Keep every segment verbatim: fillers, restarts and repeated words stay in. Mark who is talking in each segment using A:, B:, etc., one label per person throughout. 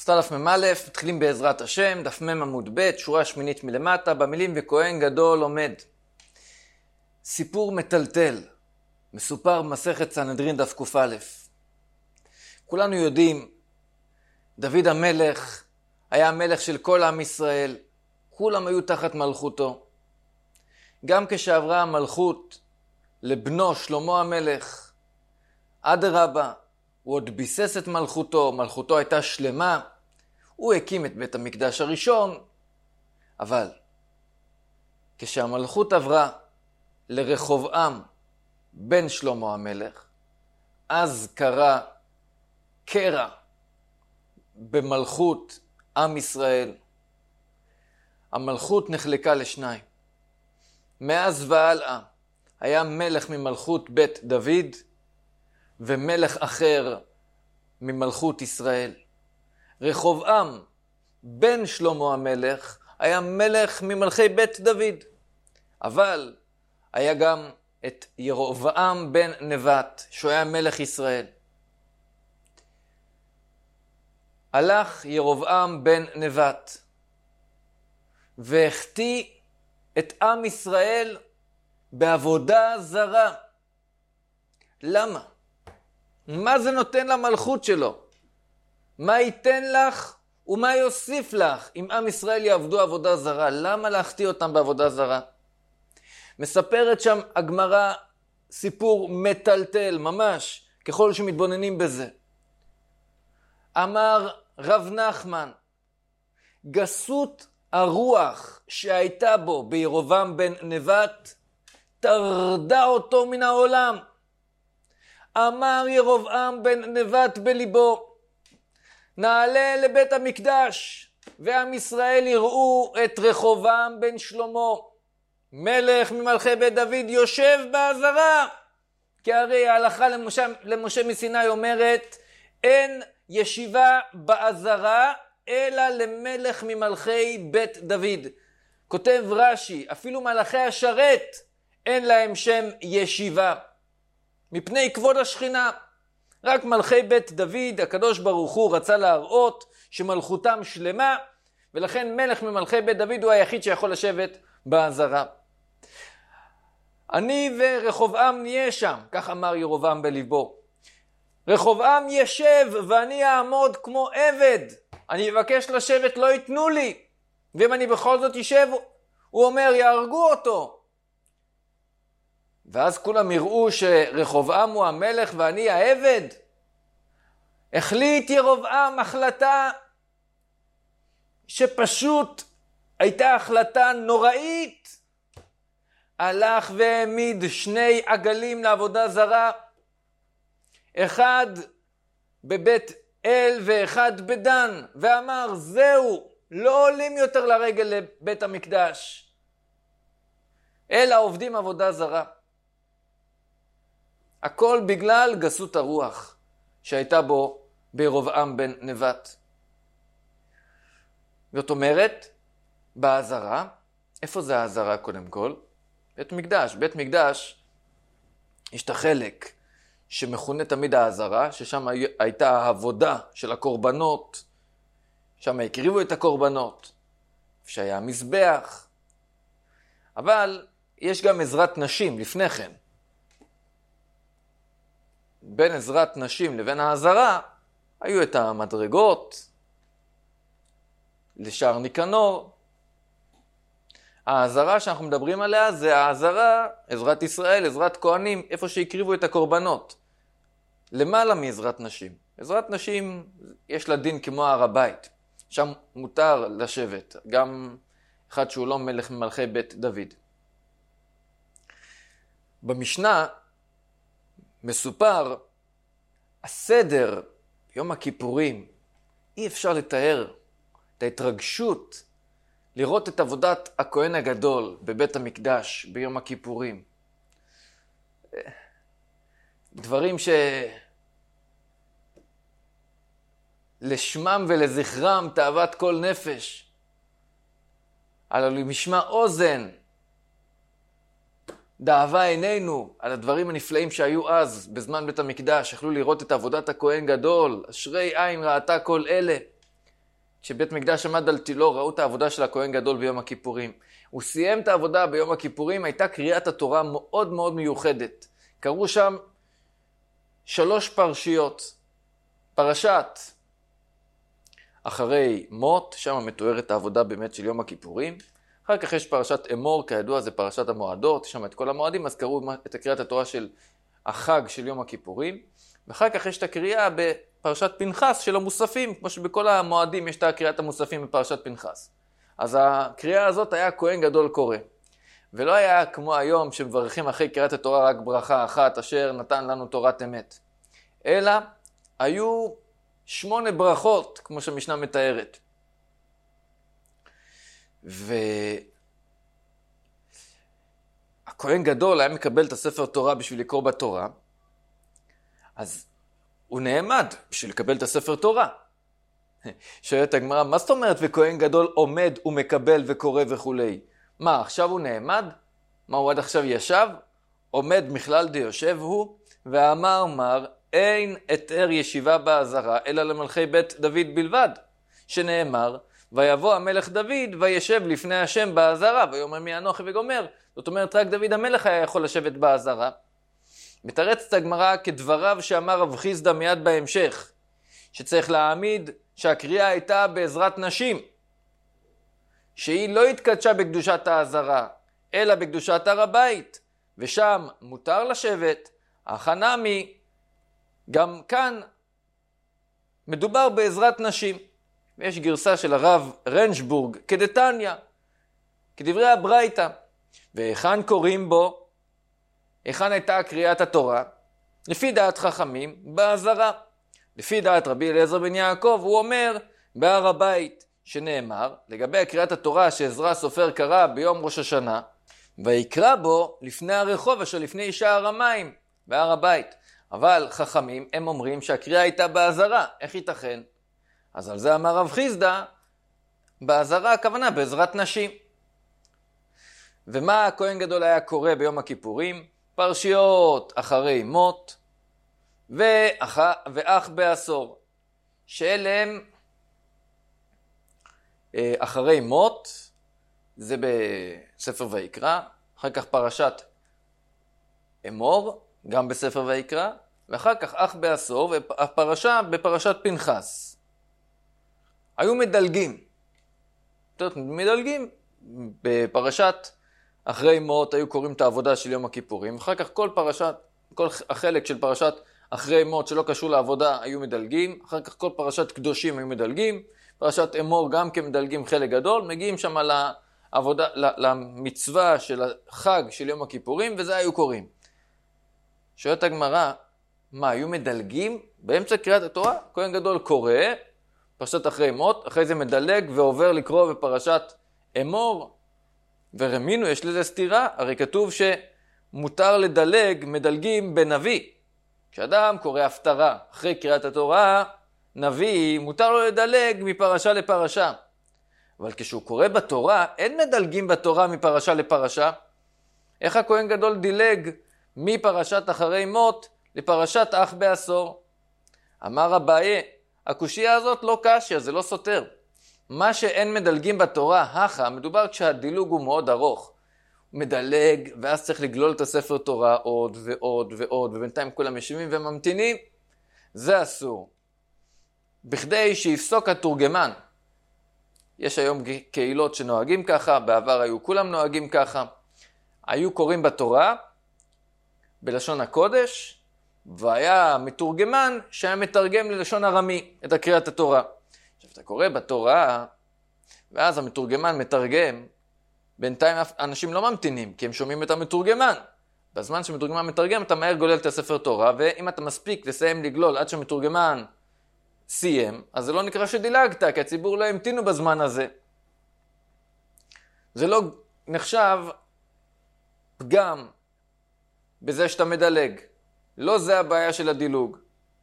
A: דף מ"א, מתחילים בעזרת השם, דף מ' עמוד ב', שורה שמינית מלמטה, במילים וכהן גדול עומד. סיפור מטלטל, מסופר במסכת סנהדרין דף ק"א. כולנו יודעים, דוד המלך היה המלך של כל עם ישראל, כולם היו תחת מלכותו. גם כשעברה המלכות לבנו שלמה המלך, אדרבה, הוא עוד ביסס את מלכותו, מלכותו הייתה שלמה, הוא הקים את בית המקדש הראשון, אבל כשהמלכות עברה לרחובעם בן שלמה המלך, אז קרה קרע במלכות עם ישראל. המלכות נחלקה לשניים. מאז והלאה היה מלך ממלכות בית דוד, ומלך אחר ממלכות ישראל. רחובעם בן שלמה המלך היה מלך ממלכי בית דוד, אבל היה גם את ירבעם בן נבט, שהוא היה מלך ישראל. הלך ירבעם בן נבט והחטיא את עם ישראל בעבודה זרה. למה? מה זה נותן למלכות שלו? מה ייתן לך ומה יוסיף לך אם עם ישראל יעבדו עבודה זרה? למה להחטיא אותם בעבודה זרה? מספרת שם הגמרא סיפור מטלטל ממש, ככל שמתבוננים בזה. אמר רב נחמן, גסות הרוח שהייתה בו בירבעם בן נבט טרדה אותו מן העולם. אמר ירבעם בן נבט בליבו, נעלה לבית המקדש ועם ישראל יראו את רחובעם בן שלמה מלך ממלכי בית דוד יושב בעזרה. כי הרי ההלכה למשה, למשה מסיני אומרת, אין ישיבה בעזרה אלא למלך ממלכי בית דוד. כותב רש"י, אפילו מלאכי השרת אין להם שם ישיבה, מפני כבוד השכינה. רק מלכי בית דוד, הקדוש ברוך הוא רצה להראות שמלכותם שלמה, ולכן מלך ממלכי בית דוד הוא היחיד שיכול לשבת בעזרה. אני ורחובעם נהיה שם, כך אמר ירבעם בליבו. רחובעם ישב ואני אעמוד כמו עבד. אני אבקש לשבת, לא ייתנו לי. ואם אני בכל זאת ישב, הוא אומר, יהרגו אותו. ואז כולם יראו שרחובעם הוא המלך ואני העבד. החליט ירבעם החלטה שפשוט הייתה החלטה נוראית. הלך והעמיד שני עגלים לעבודה זרה, אחד בבית אל ואחד בדן, ואמר, זהו, לא עולים יותר לרגל לבית המקדש, אלא עובדים עבודה זרה. הכל בגלל גסות הרוח שהייתה בו בירבעם בן נבט. זאת אומרת, בעזרה, איפה זה העזרה קודם כל? בית מקדש. בית מקדש, יש את החלק שמכונה תמיד העזרה, ששם הייתה העבודה של הקורבנות, שם הקריבו את הקורבנות, שהיה המזבח. אבל יש גם עזרת נשים לפני כן. בין עזרת נשים לבין העזרה, היו את המדרגות, לשער ניקנור. העזרה שאנחנו מדברים עליה זה העזרה, עזרת ישראל, עזרת כהנים, איפה שהקריבו את הקורבנות. למעלה מעזרת נשים. עזרת נשים יש לה דין כמו הר הבית. שם מותר לשבת, גם אחד שהוא לא מלך ממלכי בית דוד. במשנה מסופר, הסדר, יום הכיפורים, אי אפשר לתאר את ההתרגשות לראות את עבודת הכהן הגדול בבית המקדש ביום הכיפורים. דברים שלשמם ולזכרם תאוות כל נפש. הלא משמע אוזן דאבה עינינו על הדברים הנפלאים שהיו אז בזמן בית המקדש. יכלו לראות את עבודת הכהן גדול, אשרי עין ראתה כל אלה. כשבית מקדש עמד על תילו, ראו את העבודה של הכהן גדול ביום הכיפורים. הוא סיים את העבודה ביום הכיפורים, הייתה קריאת התורה מאוד מאוד מיוחדת. קראו שם שלוש פרשיות. פרשת אחרי מות, שם מתוארת העבודה באמת של יום הכיפורים. אחר כך יש פרשת אמור, כידוע זה פרשת המועדות, שם את כל המועדים, אז קראו את קריאת התורה של החג של יום הכיפורים. ואחר כך יש את הקריאה בפרשת פנחס של המוספים, כמו שבכל המועדים יש את הקריאת המוספים בפרשת פנחס. אז הקריאה הזאת היה כהן גדול קורא. ולא היה כמו היום שמברכים אחרי קריאת התורה רק ברכה אחת, אשר נתן לנו תורת אמת. אלא היו שמונה ברכות, כמו שהמשנה מתארת. והכהן גדול היה מקבל את הספר תורה בשביל לקרוא בתורה, אז הוא נעמד בשביל לקבל את הספר תורה. שואלת הגמרא, מה זאת אומרת וכהן גדול עומד ומקבל וקורא וכולי? מה, עכשיו הוא נעמד? מה, הוא עד עכשיו ישב? עומד מכלל דיושב הוא, ואמר מר, אין אתר ישיבה בעזרה, אלא למלכי בית דוד בלבד, שנאמר, ויבוא המלך דוד וישב לפני השם בעזרה, ויאמר מי אנוכי וגומר. זאת אומרת, רק דוד המלך היה יכול לשבת בעזרה. מתרצת הגמרא כדבריו שאמר רב חיסדא מיד בהמשך, שצריך להעמיד שהקריאה הייתה בעזרת נשים, שהיא לא התקדשה בקדושת העזרה, אלא בקדושת הר הבית, ושם מותר לשבת, החנמי, גם כאן מדובר בעזרת נשים. ויש גרסה של הרב רנשבורג כדתניא, כדברי הברייתא, והיכן קוראים בו, היכן הייתה קריאת התורה? לפי דעת חכמים, בעזרה. לפי דעת רבי אליעזר בן יעקב, הוא אומר בהר הבית, שנאמר, לגבי קריאת התורה שעזרא הסופר קרא ביום ראש השנה, ויקרא בו לפני הרחוב אשר לפני שער המים, בהר הבית. אבל חכמים הם אומרים שהקריאה הייתה בעזרה, איך ייתכן? אז על זה אמר רב חיסדא, בעזרה הכוונה בעזרת נשים. ומה הכהן גדול היה קורא ביום הכיפורים? פרשיות אחרי מות ואח, ואח בעשור, שאלה הם אחרי מות, זה בספר ויקרא, אחר כך פרשת אמור, גם בספר ויקרא, ואחר כך אח בעשור, והפרשה בפרשת פנחס. היו מדלגים. מדלגים. בפרשת אחרי מות היו קוראים את העבודה של יום הכיפורים. אחר כך כל פרשת, כל החלק של פרשת אחרי מות שלא קשור לעבודה היו מדלגים. אחר כך כל פרשת קדושים היו מדלגים. פרשת אמור גם כמדלגים חלק גדול. מגיעים שם לעבודה, למצווה של החג של יום הכיפורים, וזה היו קוראים. שואלת הגמרא, מה, היו מדלגים? באמצע קריאת התורה, כהן גדול קורא, פרשת אחרי מות, אחרי זה מדלג ועובר לקרוא בפרשת אמור, ורמינו, יש לזה סתירה, הרי כתוב שמותר לדלג, מדלגים בנביא. כשאדם קורא הפטרה אחרי קריאת התורה, נביא, מותר לו לדלג מפרשה לפרשה. אבל כשהוא קורא בתורה, אין מדלגים בתורה מפרשה לפרשה. איך הכהן גדול דילג מפרשת אחרי מות לפרשת אח בעשור? אמר אביי, הקושיה הזאת לא קשיא, זה לא סותר. מה שאין מדלגים בתורה, הכה, מדובר כשהדילוג הוא מאוד ארוך. הוא מדלג, ואז צריך לגלול את הספר תורה עוד ועוד ועוד, ובינתיים כולם יושבים וממתינים. זה אסור. בכדי שיפסוק התורגמן. יש היום קהילות שנוהגים ככה, בעבר היו כולם נוהגים ככה. היו קוראים בתורה, בלשון הקודש, והיה מתורגמן שהיה מתרגם ללשון ארמי את הקריאת התורה. עכשיו אתה קורא בתורה, ואז המתורגמן מתרגם, בינתיים אנשים לא ממתינים, כי הם שומעים את המתורגמן. בזמן שמתורגמן מתרגם, אתה מהר גולל את הספר תורה, ואם אתה מספיק לסיים לגלול עד שמתורגמן סיים, אז זה לא נקרא שדילגת, כי הציבור לא המתינו בזמן הזה. זה לא נחשב פגם בזה שאתה מדלג. לא זה הבעיה של הדילוג.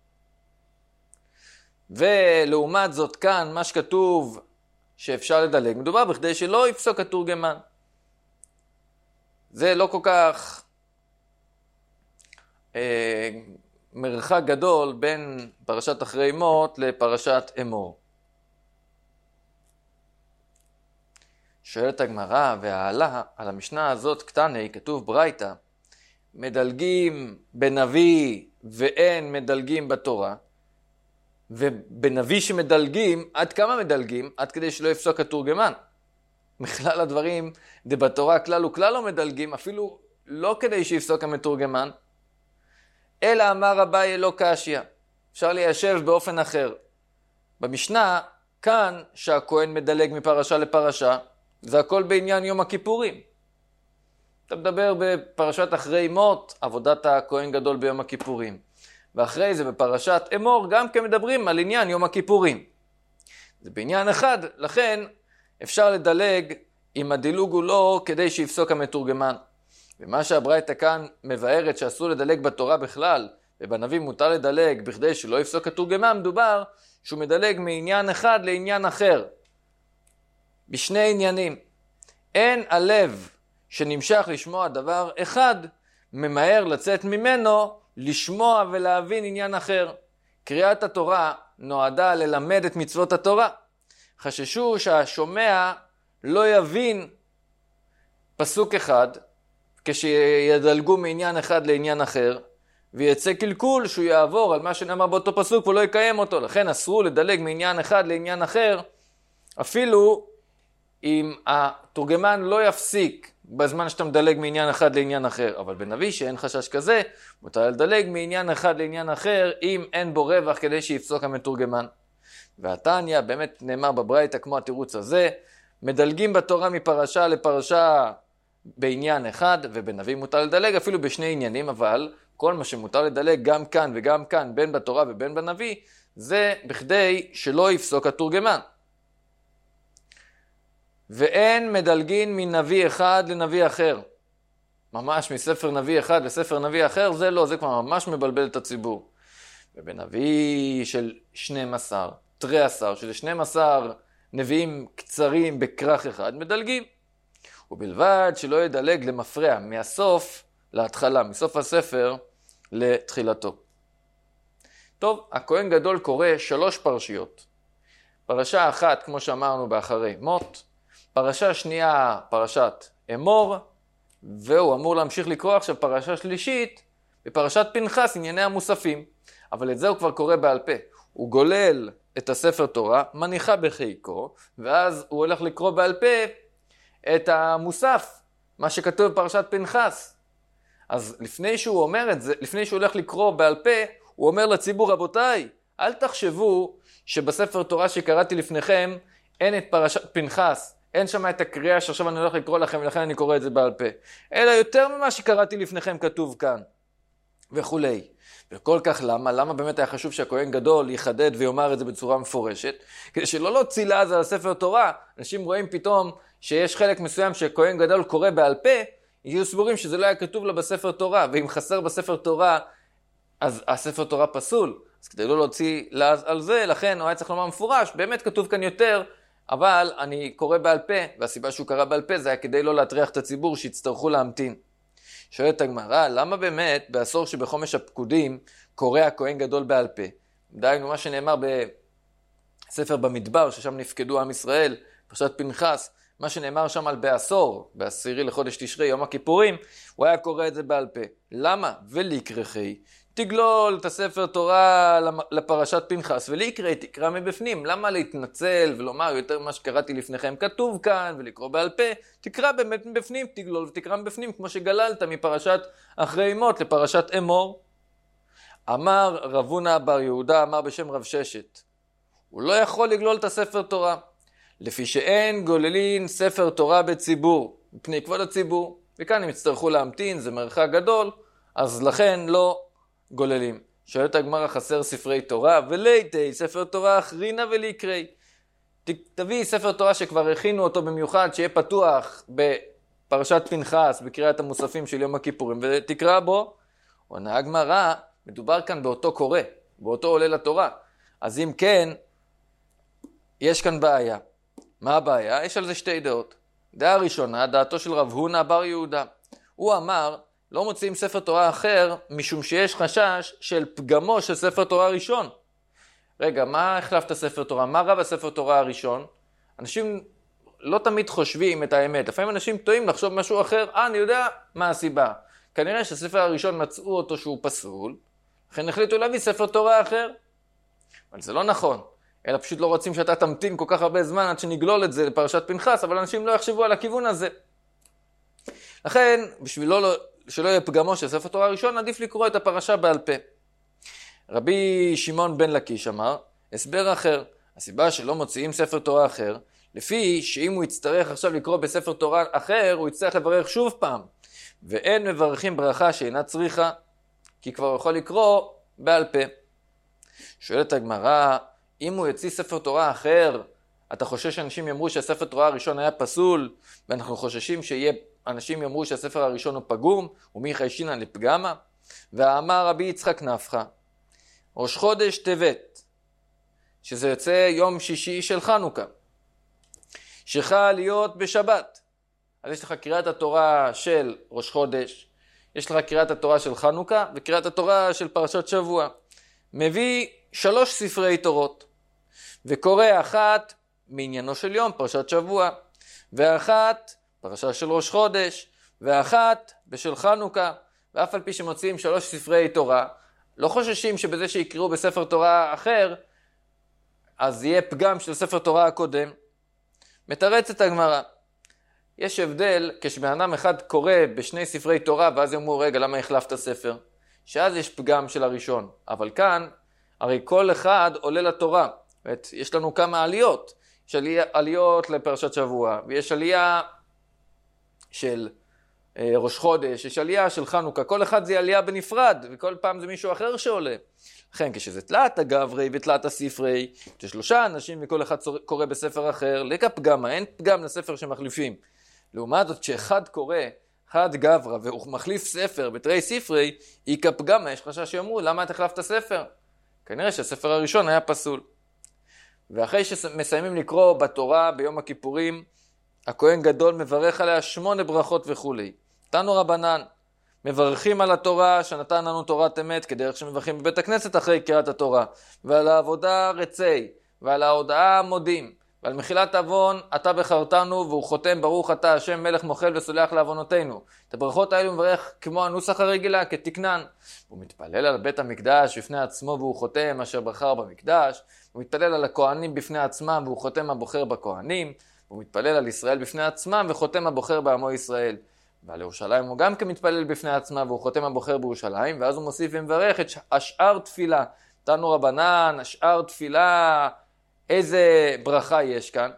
A: ולעומת זאת כאן, מה שכתוב שאפשר לדלג, מדובר בכדי שלא יפסוק התורגמן. זה לא כל כך אה, מרחק גדול בין פרשת אחרי מות לפרשת אמור. שואלת הגמרא והעלה על המשנה הזאת קטני, כתוב ברייתא, מדלגים בנביא ואין מדלגים בתורה, ובנביא שמדלגים, עד כמה מדלגים? עד כדי שלא יפסוק התורגמן. מכלל הדברים, בתורה כלל וכלל לא מדלגים, אפילו לא כדי שיפסוק המתורגמן, אלא אמר אביי לא קשיא. אפשר ליישב באופן אחר. במשנה, כאן שהכהן מדלג מפרשה לפרשה, זה הכל בעניין יום הכיפורים. אתה מדבר בפרשת אחרי מות, עבודת הכהן גדול ביום הכיפורים. ואחרי זה בפרשת אמור גם כן מדברים על עניין יום הכיפורים. זה בעניין אחד, לכן אפשר לדלג אם הדילוג הוא לא כדי שיפסוק המתורגמן. ומה שהברייתא כאן מבארת שאסור לדלג בתורה בכלל, ובנביא מותר לדלג בכדי שלא יפסוק התורגמן, מדובר שהוא מדלג מעניין אחד לעניין אחר. בשני עניינים. אין הלב שנמשך לשמוע דבר אחד, ממהר לצאת ממנו, לשמוע ולהבין עניין אחר. קריאת התורה נועדה ללמד את מצוות התורה. חששו שהשומע לא יבין פסוק אחד, כשידלגו מעניין אחד לעניין אחר, ויצא קלקול שהוא יעבור על מה שנאמר באותו פסוק ולא יקיים אותו. לכן אסרו לדלג מעניין אחד לעניין אחר, אפילו אם התורגמן לא יפסיק בזמן שאתה מדלג מעניין אחד לעניין אחר. אבל בנביא שאין חשש כזה, מותר לדלג מעניין אחד לעניין אחר, אם אין בו רווח כדי שיפסוק המתורגמן. והתניא באמת נאמר בברייתא כמו התירוץ הזה, מדלגים בתורה מפרשה לפרשה בעניין אחד, ובנביא מותר לדלג אפילו בשני עניינים, אבל כל מה שמותר לדלג גם כאן וגם כאן, בין בתורה ובין בנביא, זה בכדי שלא יפסוק התורגמן. ואין מדלגין מנביא אחד לנביא אחר. ממש מספר נביא אחד לספר נביא אחר, זה לא, זה כבר ממש מבלבל את הציבור. ובנביא של שנים עשר, תרי עשר, שזה שנים עשר נביאים קצרים בכרך אחד, מדלגים. ובלבד שלא ידלג למפרע מהסוף להתחלה, מסוף הספר לתחילתו. טוב, הכהן גדול קורא שלוש פרשיות. פרשה אחת, כמו שאמרנו, באחרי מות. פרשה שנייה, פרשת אמור, והוא אמור להמשיך לקרוא עכשיו פרשה שלישית, בפרשת פנחס, ענייני המוספים. אבל את זה הוא כבר קורא בעל פה. הוא גולל את הספר תורה, מניחה בחיקו, ואז הוא הולך לקרוא בעל פה את המוסף, מה שכתוב בפרשת פנחס. אז לפני שהוא אומר את זה, לפני שהוא הולך לקרוא בעל פה, הוא אומר לציבור, רבותיי, אל תחשבו שבספר תורה שקראתי לפניכם, אין את פרשת פנחס, אין שם את הקריאה שעכשיו אני הולך לקרוא לכם, ולכן אני קורא את זה בעל פה. אלא יותר ממה שקראתי לפניכם כתוב כאן, וכולי. וכל כך למה? למה באמת היה חשוב שהכהן גדול יחדד ויאמר את זה בצורה מפורשת? כדי שלא להוציא לעז על הספר תורה, אנשים רואים פתאום שיש חלק מסוים שכהן גדול קורא בעל פה, יהיו סבורים שזה לא היה כתוב לה בספר תורה, ואם חסר בספר תורה, אז הספר תורה פסול. אז כדי לא להוציא לעז על זה, לכן הוא היה צריך לומר מפורש, באמת כתוב כאן יותר, אבל אני קורא בעל פה, והסיבה שהוא קרא בעל פה זה היה כדי לא להטריח את הציבור שיצטרכו להמתין. שואלת הגמרא, למה באמת בעשור שבחומש הפקודים קורא הכהן גדול בעל פה? דהיינו מה שנאמר בספר במדבר, ששם נפקדו עם ישראל, פרשת פנחס, מה שנאמר שם על בעשור, בעשירי לחודש תשרי, יום הכיפורים, הוא היה קורא את זה בעל פה. למה? ולקרחי, תגלול את הספר תורה לפרשת פנחס, ולקרא, תקרא מבפנים. למה להתנצל ולומר יותר מה שקראתי לפניכם כתוב כאן, ולקרוא בעל פה? תקרא באמת מבפנים, תגלול ותקרא מבפנים, כמו שגללת מפרשת אחרי מות לפרשת אמור. אמר רב הונא בר יהודה, אמר בשם רב ששת, הוא לא יכול לגלול את הספר תורה, לפי שאין גוללין ספר תורה בציבור, מפני כבוד הציבור, וכאן הם יצטרכו להמתין, זה מרחק גדול, אז לכן לא גוללים. שואלת הגמרא, חסר ספרי תורה, וליתי ספר תורה אחרינה ולקרי. תביא ספר תורה שכבר הכינו אותו במיוחד, שיהיה פתוח בפרשת פנחס, בקריאת המוספים של יום הכיפורים, ותקרא בו. עונה הגמרא, מדובר כאן באותו קורא, באותו עולה לתורה. אז אם כן, יש כאן בעיה. מה הבעיה? יש על זה שתי דעות. דעה ראשונה, דעתו של רב הונא בר יהודה. הוא אמר, לא מוצאים ספר תורה אחר, משום שיש חשש של פגמו של ספר תורה ראשון. רגע, מה החלפת ספר תורה? מה רב הספר תורה הראשון? אנשים לא תמיד חושבים את האמת. לפעמים אנשים טועים לחשוב משהו אחר, אה, אני יודע מה הסיבה. כנראה שהספר הראשון מצאו אותו שהוא פסול, לכן החליטו להביא ספר תורה אחר. אבל זה לא נכון. אלא פשוט לא רוצים שאתה תמתין כל כך הרבה זמן עד שנגלול את זה לפרשת פנחס, אבל אנשים לא יחשבו על הכיוון הזה. לכן, בשביל לא, שלא יהיה פגמו של ספר תורה ראשון, עדיף לקרוא את הפרשה בעל פה. רבי שמעון בן לקיש אמר, הסבר אחר, הסיבה שלא מוציאים ספר תורה אחר, לפי שאם הוא יצטרך עכשיו לקרוא בספר תורה אחר, הוא יצטרך לברך שוב פעם, ואין מברכים ברכה שאינה צריכה, כי כבר יכול לקרוא בעל פה. שואלת הגמרא, אם הוא יוציא ספר תורה אחר, אתה חושש שאנשים יאמרו שהספר תורה הראשון היה פסול, ואנחנו חוששים שאנשים יאמרו שהספר הראשון הוא פגום, ומי חיישינן לפגמה? ואמר רבי יצחק נפחא, ראש חודש טבת, שזה יוצא יום שישי של חנוכה, שחל להיות בשבת. אז יש לך קריאת התורה של ראש חודש, יש לך קריאת התורה של חנוכה, וקריאת התורה של פרשת שבוע. מביא שלוש ספרי תורות, וקורא אחת מעניינו של יום, פרשת שבוע, ואחת פרשה של ראש חודש, ואחת בשל חנוכה, ואף על פי שמוציאים שלוש ספרי תורה, לא חוששים שבזה שיקראו בספר תורה אחר, אז יהיה פגם של ספר תורה הקודם. מתרצת הגמרא. יש הבדל כשבן אדם אחד קורא בשני ספרי תורה, ואז יאמרו, רגע, למה החלפת ספר? שאז יש פגם של הראשון. אבל כאן, הרי כל אחד עולה לתורה. יש לנו כמה עליות. יש עליה, עליות לפרשת שבוע, ויש עלייה של אה, ראש חודש, יש עלייה של חנוכה. כל אחד זה עלייה בנפרד, וכל פעם זה מישהו אחר שעולה. לכן, כשזה תלת הגברי ותלת הספרי, יש שלושה אנשים וכל אחד קורא בספר אחר, לקה פגמה, אין פגם לספר שמחליפים. לעומת זאת, שאחד קורא, אחד גברה, והוא מחליף ספר בתרי ספרי, איקה פגמה, יש חשש שיאמרו, למה את החלפת ספר? כנראה שהספר הראשון היה פסול. ואחרי שמסיימים לקרוא בתורה ביום הכיפורים, הכהן גדול מברך עליה שמונה ברכות וכו'. תנו רבנן, מברכים על התורה שנתן לנו תורת אמת, כדרך שמברכים בבית הכנסת אחרי קריאת התורה, ועל העבודה רצי, ועל ההודעה מודים, ועל מחילת עוון אתה בחרתנו, והוא חותם ברוך אתה השם מלך מוחל וסולח לעוונותינו. את הברכות האלו מברך כמו הנוסח הרגילה, כתקנן. הוא מתפלל על בית המקדש בפני עצמו והוא חותם אשר בחר במקדש, הוא מתפלל על הכהנים בפני עצמם והוא חותם הבוחר בכהנים, הוא מתפלל על ישראל בפני עצמם וחותם הבוחר בעמו ישראל. ועל ירושלים הוא גם כמתפלל בפני עצמה והוא חותם הבוחר בירושלים, ואז הוא מוסיף ומברך את השאר תפילה. תנו רבנן, השאר תפילה, איזה ברכה יש כאן?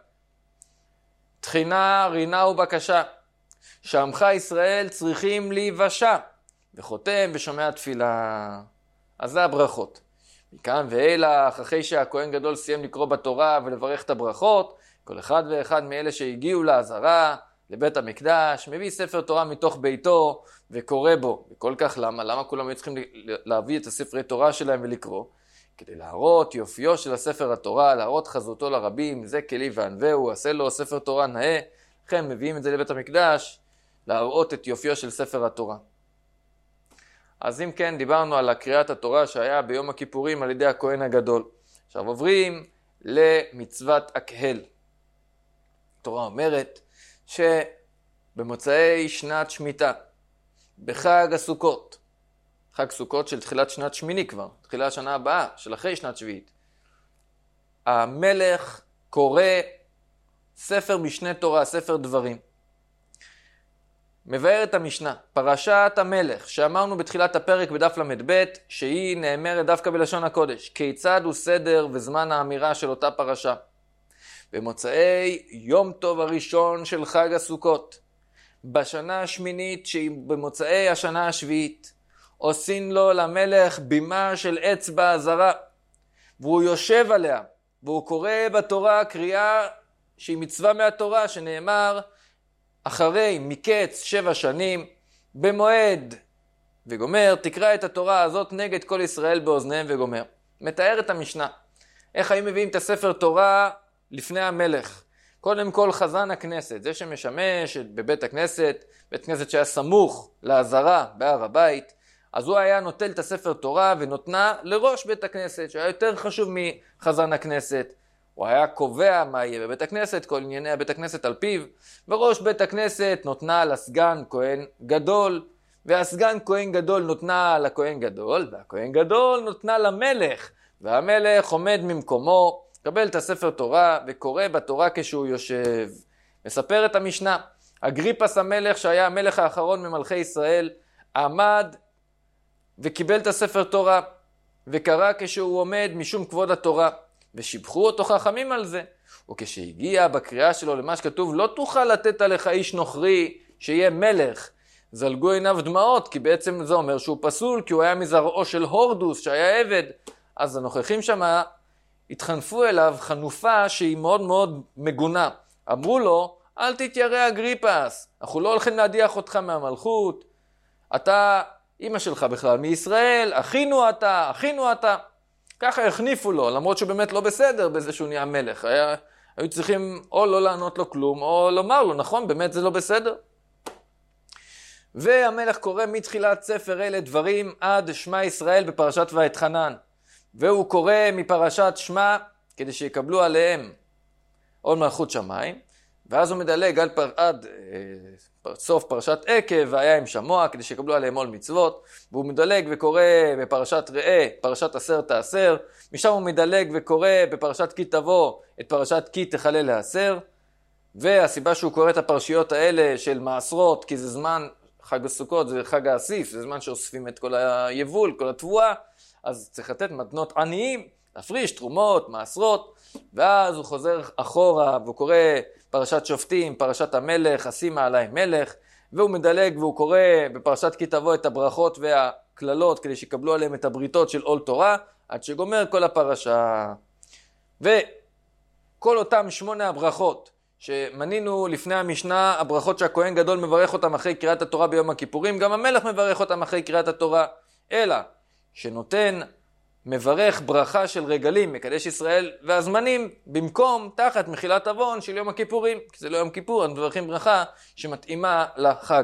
A: תחינה, רינה ובקשה, שעמך ישראל צריכים להיוושע, וחותם ושומע תפילה. אז זה הברכות. מכאן ואילך, אחרי שהכהן גדול סיים לקרוא בתורה ולברך את הברכות, כל אחד ואחד מאלה שהגיעו לעזרה, לבית המקדש, מביא ספר תורה מתוך ביתו וקורא בו. וכל כך למה? למה כולם היו צריכים להביא את הספרי תורה שלהם ולקרוא? כדי להראות יופיו של הספר התורה, להראות חזותו לרבים, זה כלי וענווהו, עשה לו ספר תורה נאה. לכן מביאים את זה לבית המקדש, להראות את יופיו של ספר התורה. אז אם כן, דיברנו על קריאת התורה שהיה ביום הכיפורים על ידי הכהן הגדול. עכשיו עוברים למצוות הקהל. התורה אומרת שבמוצאי שנת שמיטה, בחג הסוכות, חג סוכות של תחילת שנת שמיני כבר, תחילת השנה הבאה, של אחרי שנת שביעית, המלך קורא ספר משנה תורה, ספר דברים. מבאר את המשנה, פרשת המלך, שאמרנו בתחילת הפרק בדף למד ב', שהיא נאמרת דווקא בלשון הקודש. כיצד הוא סדר וזמן האמירה של אותה פרשה? במוצאי יום טוב הראשון של חג הסוכות, בשנה השמינית שהיא במוצאי השנה השביעית, עושים לו למלך בימה של אצבע זרה, והוא יושב עליה, והוא קורא בתורה קריאה שהיא מצווה מהתורה, שנאמר אחרי מקץ שבע שנים, במועד וגומר, תקרא את התורה הזאת נגד כל ישראל באוזניהם וגומר. מתאר את המשנה. איך היו מביאים את הספר תורה לפני המלך? קודם כל חזן הכנסת, זה שמשמש בבית הכנסת, בית כנסת שהיה סמוך לעזרה בהר הבית, אז הוא היה נוטל את הספר תורה ונותנה לראש בית הכנסת, שהיה יותר חשוב מחזן הכנסת. הוא היה קובע מה יהיה בבית הכנסת, כל ענייני הבית הכנסת על פיו, וראש בית הכנסת נותנה לסגן כהן גדול, והסגן כהן גדול נותנה לכהן גדול, והכהן גדול נותנה למלך, והמלך עומד ממקומו, קבל את הספר תורה וקורא בתורה כשהוא יושב. מספר את המשנה, אגריפס המלך שהיה המלך האחרון ממלכי ישראל, עמד וקיבל את הספר תורה, וקרא כשהוא עומד משום כבוד התורה, ושיבחו אותו חכמים על זה. וכשהגיע בקריאה שלו למה שכתוב, לא תוכל לתת עליך איש נוכרי שיהיה מלך, זלגו עיניו דמעות, כי בעצם זה אומר שהוא פסול, כי הוא היה מזרעו של הורדוס שהיה עבד. אז הנוכחים שם התחנפו אליו חנופה שהיא מאוד מאוד מגונה. אמרו לו, אל תתיירא אגריפס, אנחנו לא הולכים להדיח אותך מהמלכות, אתה, אמא שלך בכלל מישראל, אחינו אתה, אחינו אתה. ככה החניפו לו, למרות שהוא באמת לא בסדר בזה שהוא נהיה מלך. היה, היו צריכים או לא לענות לו כלום, או לומר לו, נכון, באמת זה לא בסדר. והמלך קורא מתחילת ספר אלה דברים עד שמע ישראל בפרשת ואתחנן. והוא קורא מפרשת שמע כדי שיקבלו עליהם עול מלכות שמיים. ואז הוא מדלג עד, פר, עד אה, סוף פרשת עקב והיה עם שמוע כדי שיקבלו עליהם עול מצוות. והוא מדלג וקורא בפרשת ראה, פרשת עשר תעשר. משם הוא מדלג וקורא בפרשת כי תבוא את פרשת כי תחלל לעשר. והסיבה שהוא קורא את הפרשיות האלה של מעשרות, כי זה זמן, חג הסוכות זה חג האסיף, זה זמן שאוספים את כל היבול, כל התבואה, אז צריך לתת מתנות עניים, להפריש תרומות, מעשרות, ואז הוא חוזר אחורה והוא קורא פרשת שופטים, פרשת המלך, אשימה עלי מלך, והוא מדלג והוא קורא בפרשת כי תבוא את הברכות והכללות כדי שיקבלו עליהם את הבריתות של עול תורה, עד שגומר כל הפרשה. וכל אותם שמונה הברכות שמנינו לפני המשנה, הברכות שהכהן גדול מברך אותם אחרי קריאת התורה ביום הכיפורים, גם המלך מברך אותם אחרי קריאת התורה, אלא שנותן, מברך ברכה של רגלים, מקדש ישראל והזמנים, במקום תחת מחילת עוון של יום הכיפורים, כי זה לא יום כיפור, אנחנו מברכים ברכה שמתאימה לחג.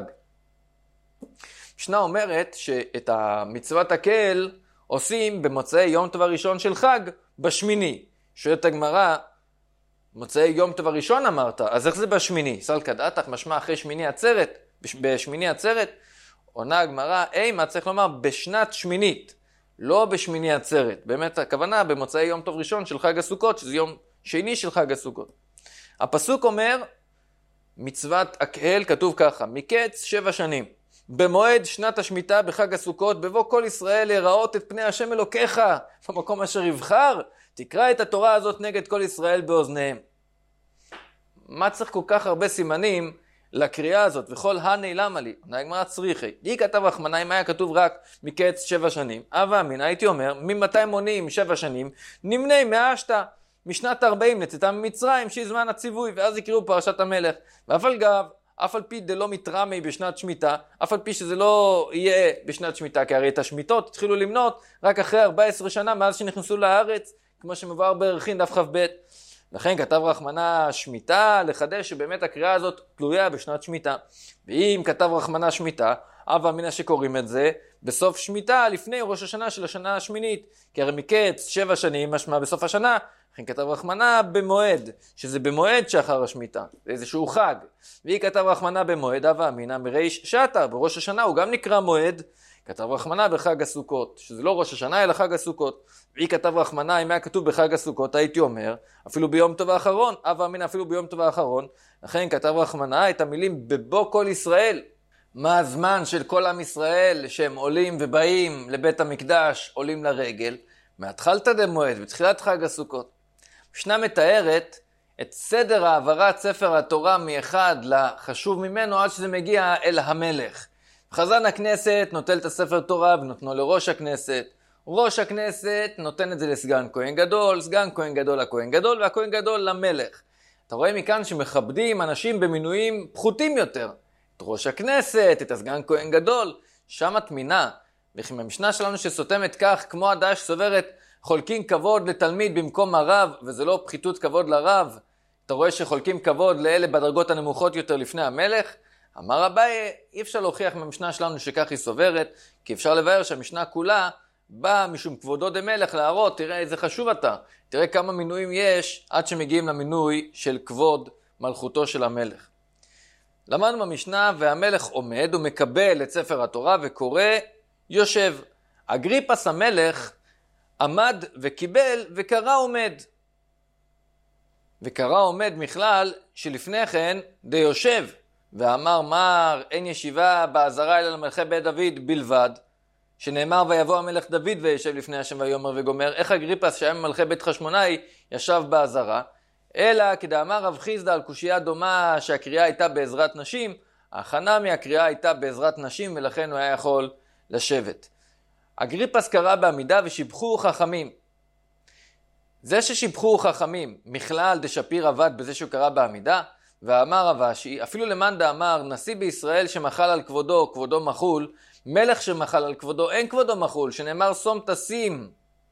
A: המשנה אומרת שאת המצוות הקהל עושים במוצאי יום טוב הראשון של חג בשמיני. שואלת הגמרא, מוצאי יום טוב הראשון אמרת, אז איך זה בשמיני? סלקא דעתך, משמע אחרי שמיני עצרת, בשמיני עצרת, עונה הגמרא, אי, מה צריך לומר? בשנת שמינית, לא בשמיני עצרת. באמת הכוונה במוצאי יום טוב ראשון של חג הסוכות, שזה יום שני של חג הסוכות. הפסוק אומר, מצוות הקהל כתוב ככה, מקץ שבע שנים, במועד שנת השמיטה בחג הסוכות, בבוא כל ישראל להיראות את פני השם אלוקיך, במקום אשר יבחר, תקרא את התורה הזאת נגד כל ישראל באוזניהם. מה צריך כל כך הרבה סימנים לקריאה הזאת? וכל הני למה לי? נגמר צריכי. היא כתב רחמנה, אם היה כתוב רק מקץ שבע שנים. אבא אמין, הייתי אומר, ממתי מונים שבע שנים? נמני מהשתה, משנת ארבעים לצאתם ממצרים, שהיא זמן הציווי, ואז יקראו פרשת המלך. ואף על גב, אף על פי דלא מתרמי בשנת שמיטה, אף על פי שזה לא יהיה בשנת שמיטה, כי הרי את השמיטות התחילו למנות רק אחרי ארבע עשרה שנה מאז שנכנסו לארץ, כמו שמבואר בערכין דף כ"ב. לכן כתב רחמנה שמיטה, לחדש שבאמת הקריאה הזאת תלויה בשנת שמיטה. ואם כתב רחמנה שמיטה, אבא אמינא שקוראים את זה בסוף שמיטה, לפני ראש השנה של השנה השמינית. כי הרי מקץ שבע שנים משמע בסוף השנה, לכן כתב רחמנה במועד, שזה במועד שאחר השמיטה, זה איזשהו חג. והיא כתב רחמנה במועד, אבא אמינא מריש שטה, בראש השנה הוא גם נקרא מועד, כתב רחמנה בחג הסוכות, שזה לא ראש השנה אלא חג הסוכות. והיא כתב רחמנה, אם היה כתוב בחג הסוכות, הייתי אומר, אפילו ביום טוב האחרון, אבא אמינא אפילו ביום טוב האחרון, לכן כתב רחמנה את המילים בבוא כל ישראל. מה הזמן של כל עם ישראל שהם עולים ובאים לבית המקדש, עולים לרגל, מהתחלתא דמועד, בתחילת חג הסוכות. משנה מתארת את סדר העברת ספר התורה מאחד לחשוב ממנו עד שזה מגיע אל המלך. חזן הכנסת נוטל את הספר תורה ונותנו לראש הכנסת. ראש הכנסת נותן את זה לסגן כהן גדול, סגן כהן גדול לכהן גדול, והכהן גדול למלך. אתה רואה מכאן שמכבדים אנשים במינויים פחותים יותר. את ראש הכנסת, את הסגן כהן גדול, שם התמינה. וכי המשנה שלנו שסותמת כך, כמו הדעה שסוברת, חולקים כבוד לתלמיד במקום הרב, וזה לא פחיתות כבוד לרב. אתה רואה שחולקים כבוד לאלה בדרגות הנמוכות יותר לפני המלך. אמר אביי, אי אפשר להוכיח מהמשנה שלנו שכך היא סוברת, כי אפשר לבאר שהמשנה כולה בא משום כבודו דמלך להראות, תראה איזה חשוב אתה, תראה כמה מינויים יש עד שמגיעים למינוי של כבוד מלכותו של המלך. למדנו במשנה, והמלך עומד ומקבל את ספר התורה וקורא יושב. אגריפס המלך עמד וקיבל וקרא עומד. וקרא עומד מכלל שלפני כן די יושב, ואמר מר אין ישיבה בעזרה אלא למלכי בית דוד בלבד, שנאמר ויבוא המלך דוד וישב לפני השם ויאמר וגומר. איך אגריפס שהיה ממלכי בית חשמונאי ישב בעזרה? אלא כדאמר רב חיסדא על קושייה דומה שהקריאה הייתה בעזרת נשים, ההכנה מהקריאה הייתה בעזרת נשים ולכן הוא היה יכול לשבת. אגריפס קרא בעמידה ושיבחו חכמים. זה ששיבחו חכמים, מכלל דשפיר עבד בזה שהוא קרא בעמידה, ואמר רבשי, אפילו למאן דאמר נשיא בישראל שמחל על כבודו, כבודו מחול, מלך שמחל על כבודו, אין כבודו מחול, שנאמר שום תשים,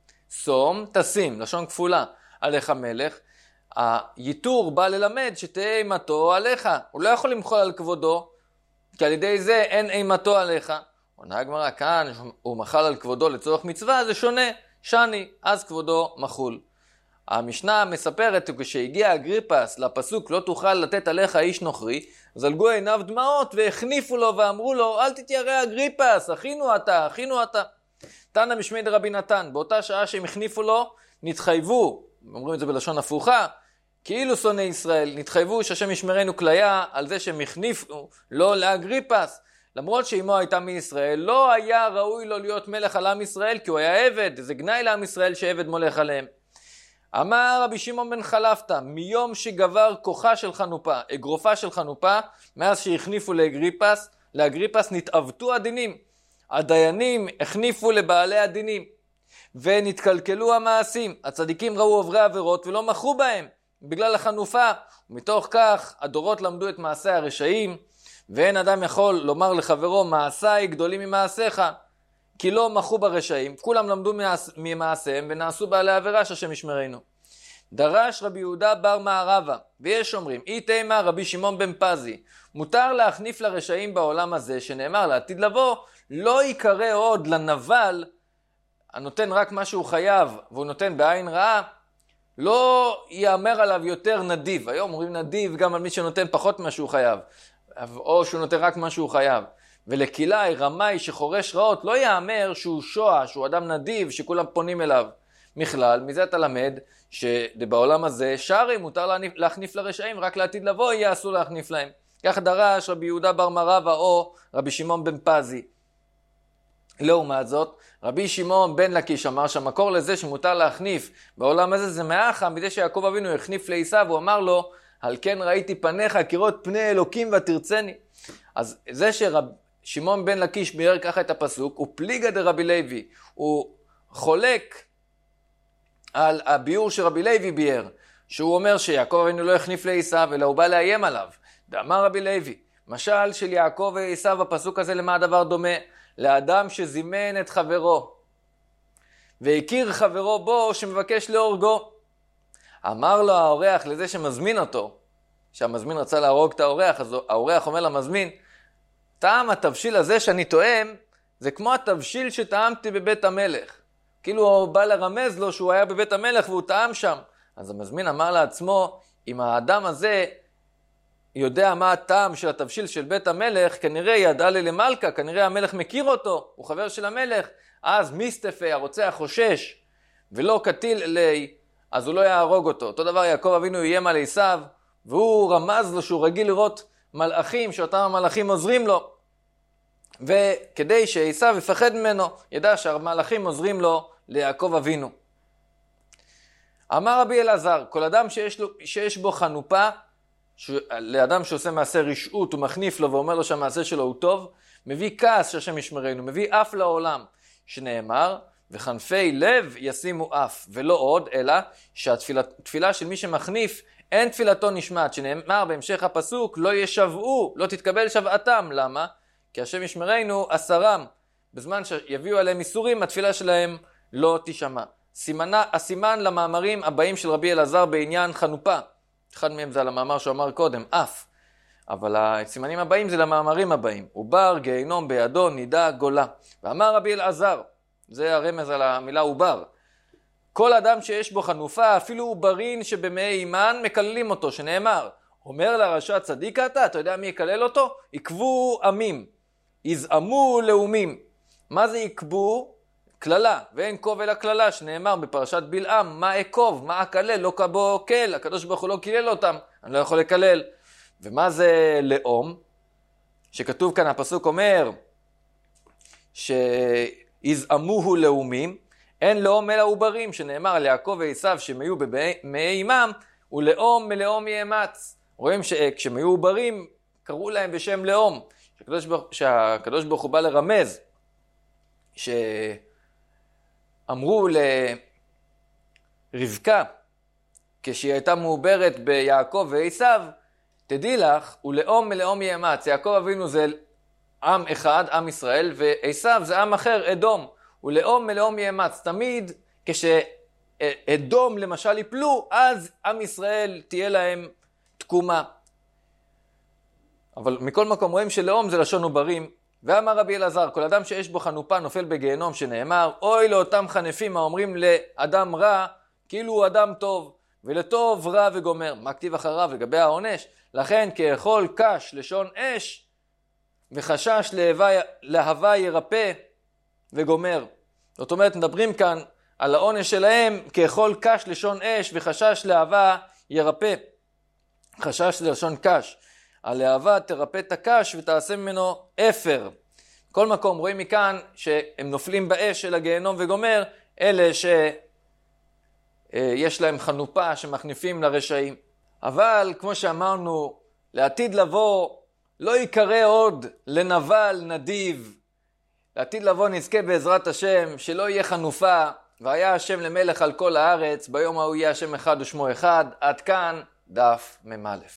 A: שום תשים, לשון כפולה, עליך מלך, היתור בא ללמד שתהיה אימתו עליך, הוא לא יכול למחול על כבודו, כי על ידי זה אין אימתו עליך. עונה הגמרא, כאן הוא מחל על כבודו לצורך מצווה, זה שונה, שני, אז כבודו מחול. המשנה מספרת, כשהגיע אגריפס לפסוק לא תוכל לתת עליך איש נוכרי, זלגו עיניו דמעות והחניפו לו ואמרו לו, אל תתיירא אגריפס, אחינו אתה, אחינו אתה. תנא משמי דרבי נתן, באותה שעה שהם החניפו לו, נתחייבו, אומרים את זה בלשון הפוכה, כאילו שונאי ישראל, נתחייבו שהשם ישמרנו כליה על זה שהם החניפו לו לאגריפס, למרות שאמו הייתה מישראל, לא היה ראוי לו להיות מלך על עם ישראל, כי הוא היה עבד, זה גנאי לעם ישראל שעבד מולך עליהם. אמר רבי שמעון בן חלפתא, מיום שגבר כוחה של חנופה, אגרופה של חנופה, מאז שהחניפו לאגריפס, לאגריפס נתעוותו הדינים. הדיינים החניפו לבעלי הדינים, ונתקלקלו המעשים. הצדיקים ראו עוברי עבירות ולא מחו בהם, בגלל החנופה. ומתוך כך הדורות למדו את מעשי הרשעים, ואין אדם יכול לומר לחברו, מעשיי גדולים ממעשיך, כי לא מחו ברשעים, כולם למדו ממעשיהם ונעשו בעלי עבירה שהשם ישמרנו. דרש רבי יהודה בר מערבה, ויש אומרים, אי תימה רבי שמעון בן פזי, מותר להחניף לרשעים בעולם הזה, שנאמר לעתיד לבוא, לא יקרא עוד לנבל, הנותן רק מה שהוא חייב, והוא נותן בעין רעה, לא יאמר עליו יותר נדיב. היום אומרים נדיב גם על מי שנותן פחות מה שהוא חייב, או שהוא נותן רק מה שהוא חייב. ולקילאי, רמאי שחורש רעות, לא יאמר שהוא שועה, שהוא אדם נדיב, שכולם פונים אליו. מכלל, מזה אתה למד, שבעולם הזה, שרי מותר להחניף לרשעים, רק לעתיד לבוא יהיה אסור להחניף להם. כך דרש רבי יהודה בר מערבה, או רבי שמעון בן פזי. לעומת זאת, רבי שמעון בן לקיש אמר שהמקור לזה שמותר להחניף בעולם הזה, זה מאחה, מזה שיעקב אבינו החניף לעשיו, הוא אמר לו, על כן ראיתי פניך, כראות פני אלוקים ותרצני. אז זה שרבי שמעון בן לקיש ביאר ככה את הפסוק, הוא פליגה דרבי לוי, הוא חולק על הביאור שרבי לוי ביאר, שהוא אומר שיעקב אבינו לא החניף לעשיו, אלא הוא בא לאיים עליו. ואמר רבי לוי, משל של יעקב ועשיו, הפסוק הזה למה הדבר דומה? לאדם שזימן את חברו, והכיר חברו בו שמבקש להורגו. אמר לו האורח לזה שמזמין אותו, שהמזמין רצה להרוג את האורח, אז האורח אומר למזמין, טעם התבשיל הזה שאני טועם, זה כמו התבשיל שטעמתי בבית המלך. כאילו הוא בא לרמז לו שהוא היה בבית המלך והוא טעם שם. אז המזמין אמר לעצמו, אם האדם הזה יודע מה הטעם של התבשיל של בית המלך, כנראה ידע לי למלכה, כנראה המלך מכיר אותו, הוא חבר של המלך, אז מיסטפה, הרוצח חושש, ולא קטיל אלי, אז הוא לא יהרוג אותו. אותו דבר יעקב אבינו איים על עשיו, והוא רמז לו שהוא רגיל לראות מלאכים, שאותם המלאכים עוזרים לו. וכדי שעשיו יפחד ממנו, ידע שהמלאכים עוזרים לו ליעקב אבינו. אמר רבי אלעזר, כל אדם שיש, לו, שיש בו חנופה, ש... לאדם שעושה מעשה רשעות, הוא מחניף לו ואומר לו שהמעשה שלו הוא טוב, מביא כעס שהשם ישמרנו, מביא אף לעולם, שנאמר, וחנפי לב ישימו אף, ולא עוד, אלא שהתפילה של מי שמחניף, אין תפילתו נשמעת, שנאמר בהמשך הפסוק, לא ישבעו, לא תתקבל שבעתם. למה? כי השם ישמרנו אסרם, בזמן שיביאו עליהם איסורים, התפילה שלהם לא תשמע. סימנה, הסימן למאמרים הבאים של רבי אלעזר בעניין חנופה, אחד מהם זה על המאמר שהוא אמר קודם, אף, אבל הסימנים הבאים זה למאמרים הבאים, עובר, גיהינום בידו, נידה, גולה. ואמר רבי אלעזר, זה הרמז על המילה עובר. כל אדם שיש בו חנופה, אפילו עוברין שבמעי אימן, מקללים אותו, שנאמר, אומר לרשע צדיק אתה, אתה יודע מי יקלל אותו? יקבו עמים, יזעמו לאומים. מה זה יקבו? כללה, ואין קוב אלא כללה, שנאמר בפרשת בלעם, מה אקוב, מה אקלל, לא קבו קל, הקדוש ברוך הוא לא קילל אותם, אני לא יכול לקלל. ומה זה לאום? שכתוב כאן, הפסוק אומר, שיזעמוהו לאומים, אין לאום אלא עוברים, שנאמר ליעקב ועשיו שהם היו במעי אימם, ולאום מלאום יאמץ. רואים שכשהם היו עוברים, קראו להם בשם לאום, שהקדוש ברוך, שהקדוש ברוך הוא בא לרמז, שאמרו לרבקה, כשהיא הייתה מעוברת ביעקב ועשיו, תדעי לך, ולאום מלאום יאמץ. יעקב אבינו זה עם אחד, עם ישראל, ועשיו זה עם אחר, אדום. ולאום מלאום יאמץ. תמיד כשאדום למשל יפלו, אז עם ישראל תהיה להם תקומה. אבל מכל מקום רואים שלאום זה לשון עוברים. ואמר רבי אלעזר, כל אדם שיש בו חנופה נופל בגיהנום, שנאמר, אוי לאותם חנפים האומרים לאדם רע, כאילו הוא אדם טוב, ולטוב רע וגומר. מה כתיב אחריו לגבי העונש? לכן כאכול קש לשון אש, וחשש להווה, להווה ירפא וגומר. זאת אומרת, מדברים כאן על העונש שלהם, כאכול קש לשון אש, וחשש להווה ירפא. חשש לשון קש. הלהבה תרפא את הקש ותעשה ממנו אפר. כל מקום רואים מכאן שהם נופלים באש של הגיהנום וגומר, אלה שיש להם חנופה שמחניפים לרשעים. אבל כמו שאמרנו, לעתיד לבוא לא יקרא עוד לנבל נדיב. לעתיד לבוא נזכה בעזרת השם שלא יהיה חנופה, והיה השם למלך על כל הארץ, ביום ההוא יהיה השם אחד ושמו אחד. עד כאן דף ממלף.